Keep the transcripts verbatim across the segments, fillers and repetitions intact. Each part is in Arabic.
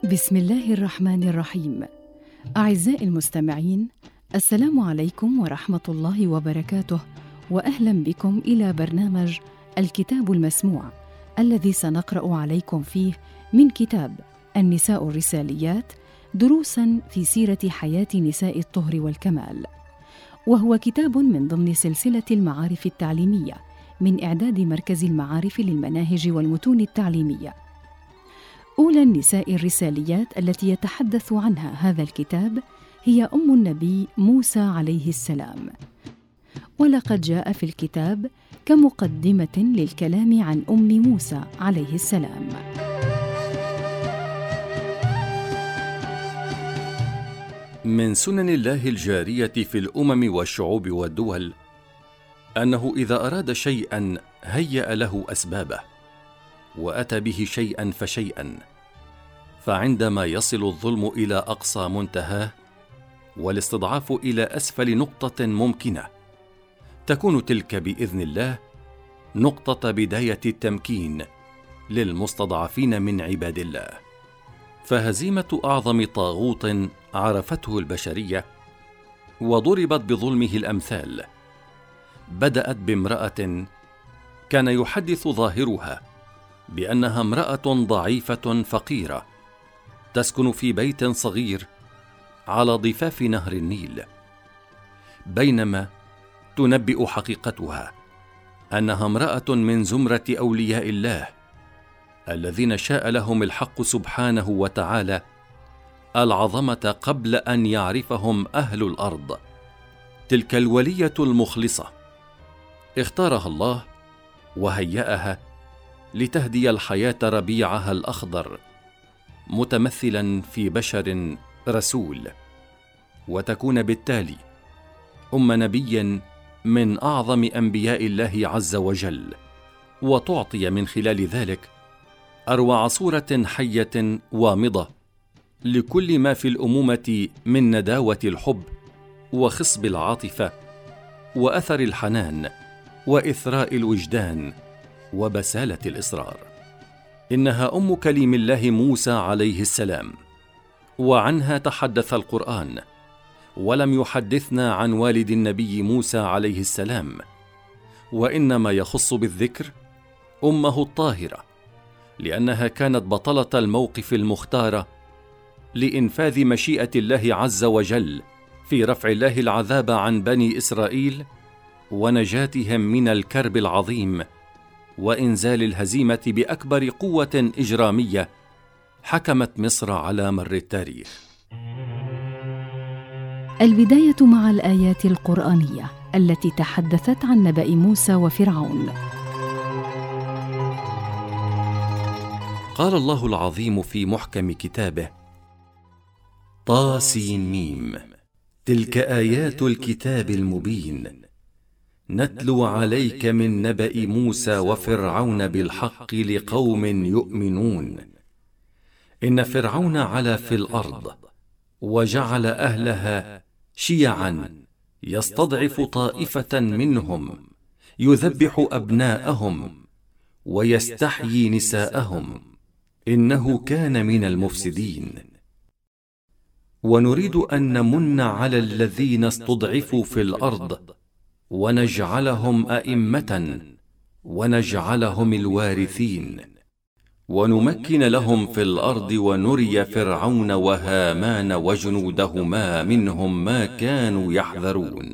بسم الله الرحمن الرحيم. أعزائي المستمعين، السلام عليكم ورحمة الله وبركاته، وأهلا بكم إلى برنامج الكتاب المسموع الذي سنقرأ عليكم فيه من كتاب النساء الرساليات، دروسا في سيرة حياة نساء الطهر والكمال، وهو كتاب من ضمن سلسلة المعارف التعليمية من إعداد مركز المعارف للمناهج والمتون التعليمية. أولى النساء الرساليات التي يتحدث عنها هذا الكتاب هي أم النبي موسى عليه السلام، ولقد جاء في الكتاب كمقدمة للكلام عن أم موسى عليه السلام. من سنن الله الجارية في الأمم والشعوب والدول أنه إذا أراد شيئا هيأ له أسبابه، وأتى به شيئا فشيئا، فعندما يصل الظلم إلى أقصى منتهاه والاستضعاف إلى أسفل نقطة ممكنة، تكون تلك بإذن الله نقطة بداية التمكين للمستضعفين من عباد الله. فهزيمة أعظم طاغوت عرفته البشرية وضربت بظلمه الأمثال بدأت بامرأة كان يحدث ظاهرها بأنها امرأة ضعيفة فقيرة تسكن في بيت صغير على ضفاف نهر النيل، بينما تنبئ حقيقتها أنها امرأة من زمرة أولياء الله الذين شاء لهم الحق سبحانه وتعالى العظمة قبل أن يعرفهم أهل الأرض. تلك الولية المخلصة اختارها الله وهيأها لتهدي الحياة ربيعها الأخضر، متمثلا في بشر رسول، وتكون بالتالي أم نبي من أعظم أنبياء الله عز وجل، وتعطي من خلال ذلك أروع صورة حية وامضة لكل ما في الأمومة من نداوة الحب وخصب العاطفة وأثر الحنان وإثراء الوجدان وبسالة الإصرار. إنها أم كليم الله موسى عليه السلام، وعنها تحدث القرآن، ولم يحدثنا عن والد النبي موسى عليه السلام، وإنما يخص بالذكر أمه الطاهرة، لأنها كانت بطلة الموقف المختارة لإنفاذ مشيئة الله عز وجل في رفع الله العذاب عن بني إسرائيل ونجاتهم من الكرب العظيم وإنزال الهزيمة بأكبر قوة إجرامية حكمت مصر على مر التاريخ. البداية مع الآيات القرآنية التي تحدثت عن نبأ موسى وفرعون. قال الله العظيم في محكم كتابه: طاسين ميم، تلك آيات الكتاب المبين، نتلو عليك من نبأ موسى وفرعون بالحق لقوم يؤمنون. إن فرعون علا في الأرض وجعل أهلها شيعا يستضعف طائفة منهم يذبح أبناءهم ويستحيي نساءهم، إنه كان من المفسدين. ونريد أن نمن على الذين استضعفوا في الأرض ونجعلهم أئمة ونجعلهم الوارثين، ونمكن لهم في الأرض ونري فرعون وهامان وجنودهما منهم ما كانوا يحذرون.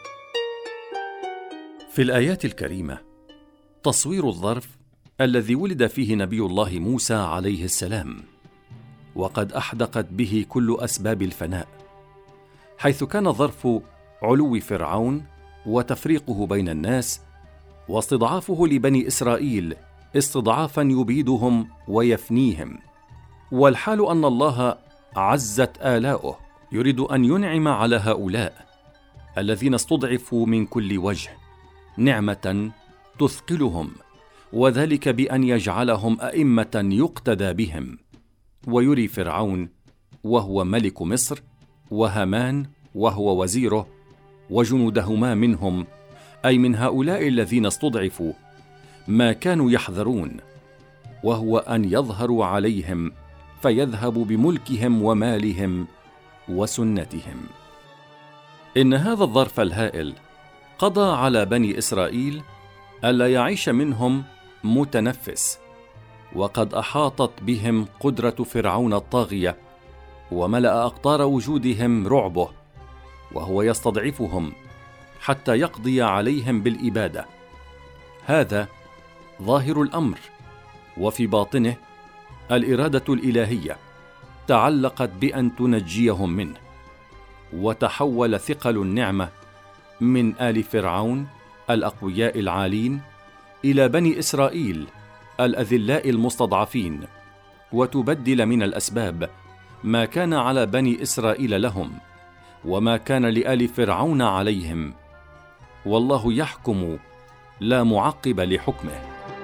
في الآيات الكريمة تصوير الظرف الذي ولد فيه نبي الله موسى عليه السلام، وقد أحدقت به كل أسباب الفناء، حيث كان ظرف علو فرعون وتفريقه بين الناس واستضعافه لبني إسرائيل استضعافا يبيدهم ويفنيهم، والحال أن الله عزت آلاؤه يريد أن ينعم على هؤلاء الذين استضعفوا من كل وجه نعمة تثقلهم، وذلك بأن يجعلهم أئمة يقتدى بهم، ويري فرعون وهو ملك مصر وهامان وهو وزيره وجنودهما منهم، أي من هؤلاء الذين استضعفوا، ما كانوا يحذرون، وهو أن يظهروا عليهم فيذهب بملكهم ومالهم وسنتهم. إن هذا الظرف الهائل قضى على بني إسرائيل ألا يعيش منهم متنفس، وقد أحاطت بهم قدرة فرعون الطاغية، وملأ أقطار وجودهم رعبه، وهو يستضعفهم حتى يقضي عليهم بالإبادة. هذا ظاهر الأمر، وفي باطنه الإرادة الإلهية تعلقت بأن تنجيهم منه. وتحول ثقل النعمة من آل فرعون الأقوياء العالين إلى بني إسرائيل الأذلاء المستضعفين، وتبدل من الأسباب ما كان على بني إسرائيل لهم وما كان لآل فرعون عليهم، والله يحكم لا معقب لحكمه.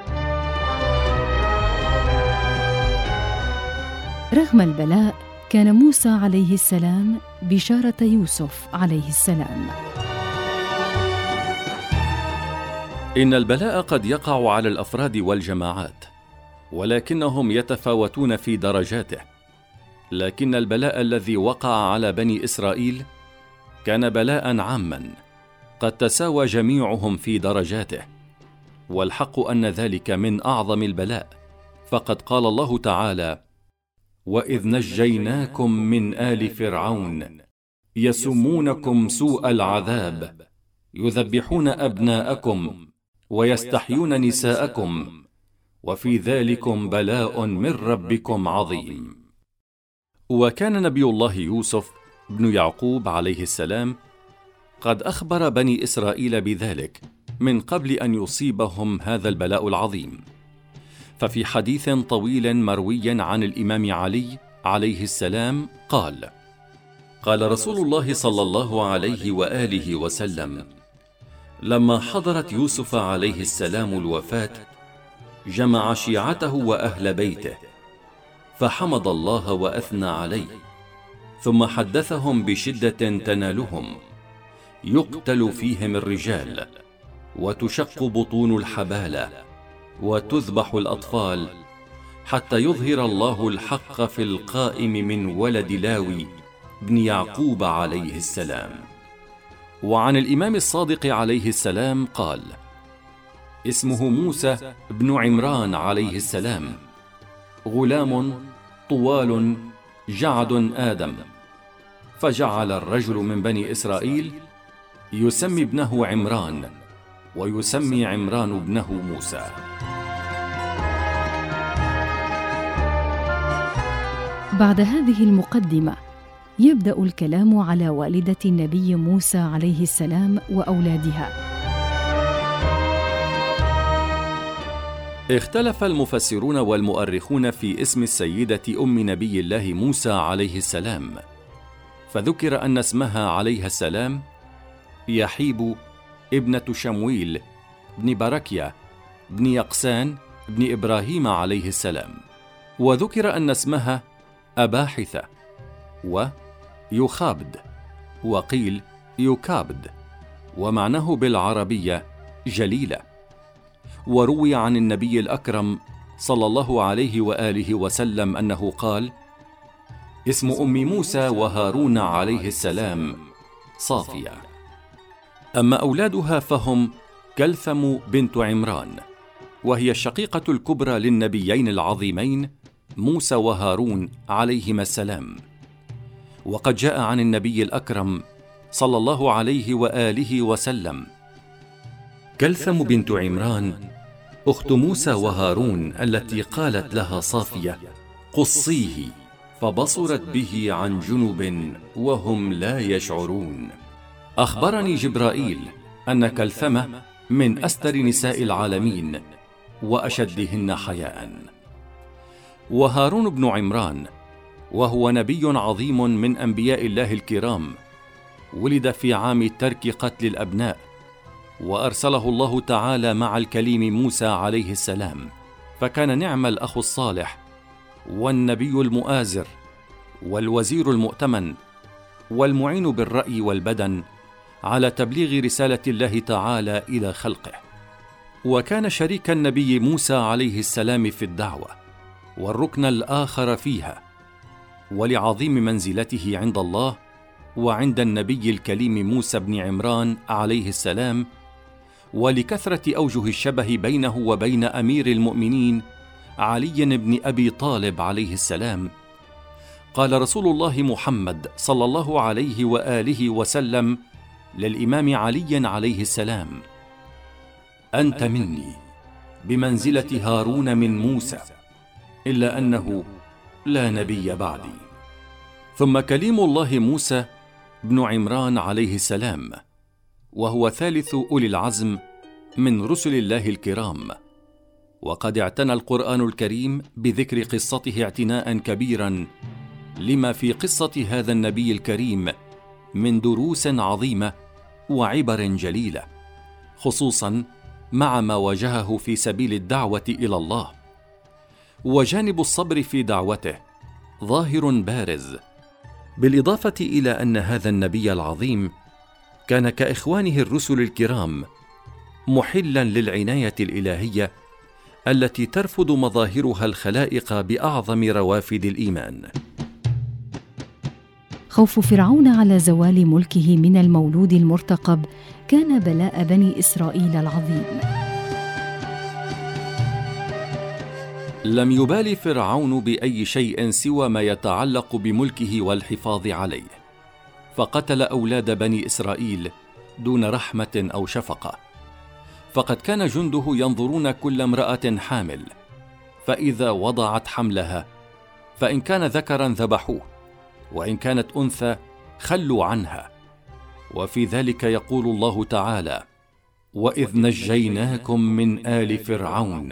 رغم البلاء كان موسى عليه السلام بشارة يوسف عليه السلام. إن البلاء قد يقع على الأفراد والجماعات، ولكنهم يتفاوتون في درجاته. لكن البلاء الذي وقع على بني إسرائيل كان بلاء عاما قد تساوى جميعهم في درجاته، والحق أن ذلك من أعظم البلاء. فقد قال الله تعالى: وإذ نجيناكم من آل فرعون يسومونكم سوء العذاب يذبحون أبناءكم ويستحيون نساءكم وفي ذلكم بلاء من ربكم عظيم. وكان نبي الله يوسف بن يعقوب عليه السلام قد أخبر بني إسرائيل بذلك من قبل أن يصيبهم هذا البلاء العظيم. ففي حديث طويل مروي عن الإمام علي عليه السلام قال: قال رسول الله صلى الله عليه وآله وسلم: لما حضرت يوسف عليه السلام الوفاة جمع شيعته وأهل بيته فحمد الله وأثنى عليه، ثم حدثهم بشدة تنالهم يقتل فيهم الرجال وتشق بطون الحبالة وتذبح الأطفال، حتى يظهر الله الحق في القائم من ولد لاوي بن يعقوب عليه السلام. وعن الإمام الصادق عليه السلام قال: اسمه موسى بن عمران عليه السلام، غلام طوال جعد آدم، فجعل الرجل من بني إسرائيل يسمي ابنه عمران ويسمي عمران ابنه موسى. بعد هذه المقدمة يبدأ الكلام على والدة النبي موسى عليه السلام وأولادها. اختلف المفسرون والمؤرخون في اسم السيدة أم نبي الله موسى عليه السلام، فذكر أن اسمها عليها السلام يحيب ابنة شمويل بن بركيا بن يقسان بن إبراهيم عليه السلام، وذكر أن اسمها أباحثة ويخابد، وقيل يكابد، ومعناه بالعربية جليلة. وروي عن النبي الأكرم صلى الله عليه وآله وسلم أنه قال: اسم أم موسى وهارون عليه السلام صافية. أما أولادها فهم كلثم بنت عمران، وهي الشقيقة الكبرى للنبيين العظيمين موسى وهارون عليهما السلام. وقد جاء عن النبي الأكرم صلى الله عليه وآله وسلم: كلثم بنت عمران أخت موسى وهارون التي قالت لها صافية: قصيه، فبصرت به عن جنب وهم لا يشعرون. أخبرني جبرائيل أن كلثمة من أستر نساء العالمين وأشدهن حياء. وهارون بن عمران وهو نبي عظيم من أنبياء الله الكرام، ولد في عام ترك قتل الأبناء، وأرسله الله تعالى مع الكليم موسى عليه السلام، فكان نعم الأخ الصالح والنبي المؤازر والوزير المؤتمن والمعين بالرأي والبدن على تبليغ رسالة الله تعالى إلى خلقه. وكان شريك النبي موسى عليه السلام في الدعوة والركن الآخر فيها، ولعظيم منزلته عند الله وعند النبي الكليم موسى بن عمران عليه السلام، ولكثرة أوجه الشبه بينه وبين أمير المؤمنين علي بن أبي طالب عليه السلام، قال رسول الله محمد صلى الله عليه وآله وسلم للإمام علي عليه السلام: أنت مني بمنزلة هارون من موسى، إلا أنه لا نبي بعدي. ثم كليم الله موسى بن عمران عليه السلام، وهو ثالث أولي العزم من رسل الله الكرام، وقد اعتنى القرآن الكريم بذكر قصته اعتناء كبيرا، لما في قصة هذا النبي الكريم من دروس عظيمة وعبر جليلة، خصوصا مع ما واجهه في سبيل الدعوة إلى الله. وجانب الصبر في دعوته ظاهر بارز، بالإضافة إلى أن هذا النبي العظيم كان كإخوانه الرسل الكرام محلا للعناية الإلهية التي ترفض مظاهرها الخلائق بأعظم روافد الإيمان. خوف فرعون على زوال ملكه من المولود المرتقب كان بلاء بني إسرائيل العظيم. لم يبال فرعون بأي شيء سوى ما يتعلق بملكه والحفاظ عليه، فقتل أولاد بني إسرائيل دون رحمة أو شفقة. فقد كان جنده ينظرون كل امرأة حامل، فإذا وضعت حملها فإن كان ذكرا ذبحوه، وإن كانت أنثى خلوا عنها. وفي ذلك يقول الله تعالى: وإذ نجيناكم من آل فرعون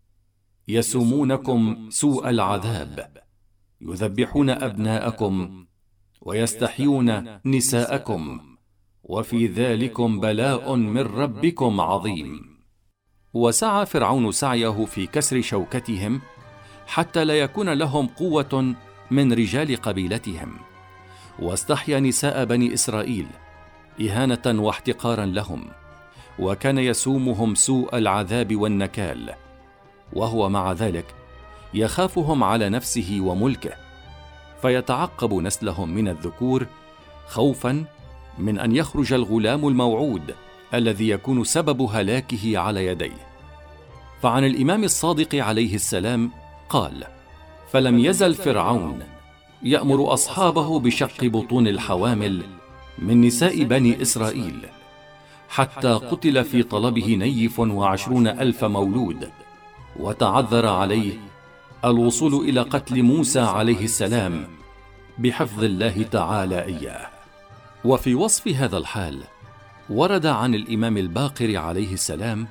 يسومونكم سوء العذاب يذبحون أبناءكم ويستحيون نساءكم وفي ذلكم بلاء من ربكم عظيم. وسعى فرعون سعيه في كسر شوكتهم حتى لا يكون لهم قوة من رجال قبيلتهم، واستحيا نساء بني إسرائيل إهانة واحتقارا لهم، وكان يسومهم سوء العذاب والنكال، وهو مع ذلك يخافهم على نفسه وملكه، فيتعقب نسلهم من الذكور خوفا من أن يخرج الغلام الموعود الذي يكون سبب هلاكه على يديه. فعن الإمام الصادق عليه السلام قال: فلم يزل فرعون يأمر أصحابه بشق بطون الحوامل من نساء بني إسرائيل، حتى قتل في طلبه نيف وعشرون ألف مولود، وتعذر عليه الوصول إلى قتل موسى عليه السلام بحفظ الله تعالى إياه. وفي وصف هذا الحال ورد عن الإمام الباقر عليه السلام: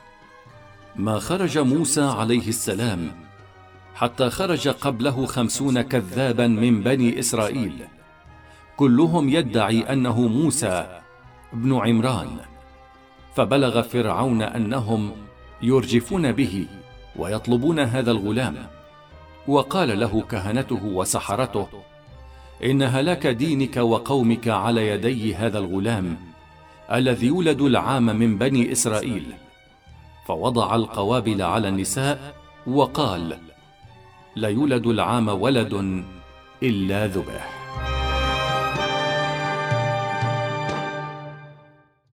ما خرج موسى عليه السلام حتى خرج قبله خمسون كذابا من بني إسرائيل، كلهم يدعي أنه موسى بن عمران، فبلغ فرعون أنهم يرجفون به ويطلبون هذا الغلام، وقال له كهنته وسحرته: إن هلاك دينك وقومك على يدي هذا الغلام الذي يولد العام من بني إسرائيل. فوضع القوابل على النساء وقال: لا يولد العام ولد إلا ذبح.